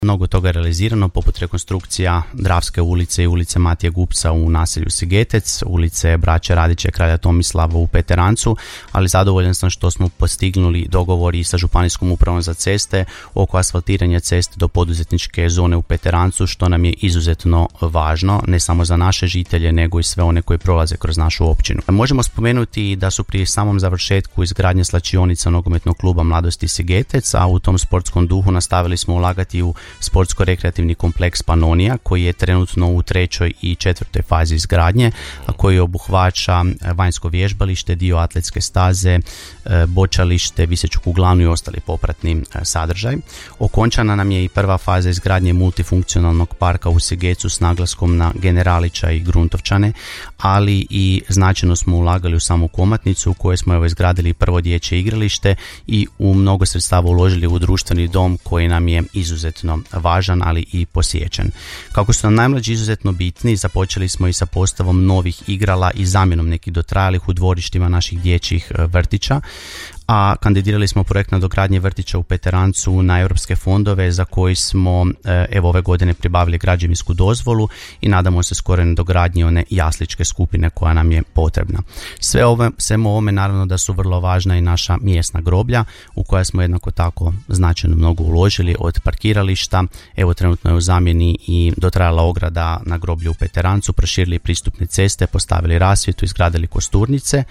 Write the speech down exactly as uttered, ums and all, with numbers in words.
Mnogo toga je realizirano, poput rekonstrukcija Dravske ulice i ulice Matije Gupca u naselju Sigetec, ulice Braće Radića i Kralja Tomislava u Peterancu, ali zadovoljan sam što smo postignuli dogovor i sa Županijskom upravom za ceste oko asfaltiranja ceste do poduzetničke zone u Peterancu, što nam je izuzetno važno, ne samo za naše žitelje, nego i sve one koji prolaze kroz našu općinu. Možemo spomenuti da su pri samom završetku izgradnje slačionica nogometnog kluba Mladosti Sigetec, a u tom sportskom duhu nastavili smo ulagati u sportsko-rekreativni kompleks Panonija, koji je trenutno u trećoj i četvrtoj fazi izgradnje, a koji obuhvaća vanjsko vježbalište, dio atletske staze, bočalište, viseću kuglanu i ostali popratni sadržaj. Okončana nam je i prva faza izgradnje multifunkcionalnog parka u Sigecu s naglaskom na Generalića i Gruntovčane, ali i značajno smo ulagali u samu Komatnicu u kojoj smo evo izgradili prvo dječje igralište i u mnogo sredstava uložili u društveni dom koji nam je izuzetno važan, ali i posjećen. Kako su nam najmlađi izuzetno bitni, započeli smo i sa postavom novih igrala i zamjenom nekih dotrajalih u dvorištima naših dječjih vrtića, a kandidirali smo projekt nadogradnje vrtića u Peterancu na europske fondove za koji smo evo ove godine pribavili građevinsku dozvolu i nadamo se skoro nadogradnji one jasličke skupine koja nam je potrebna. Sve ove, svemu ovome naravno da su vrlo važna i naša mjesna groblja u koja smo jednako tako značajno mnogo uložili, od parkirališta, evo trenutno je u zamjeni i dotrajala ograda na groblju u Peterancu, proširili pristupne ceste, postavili rasvjetu, izgradili kosturnice.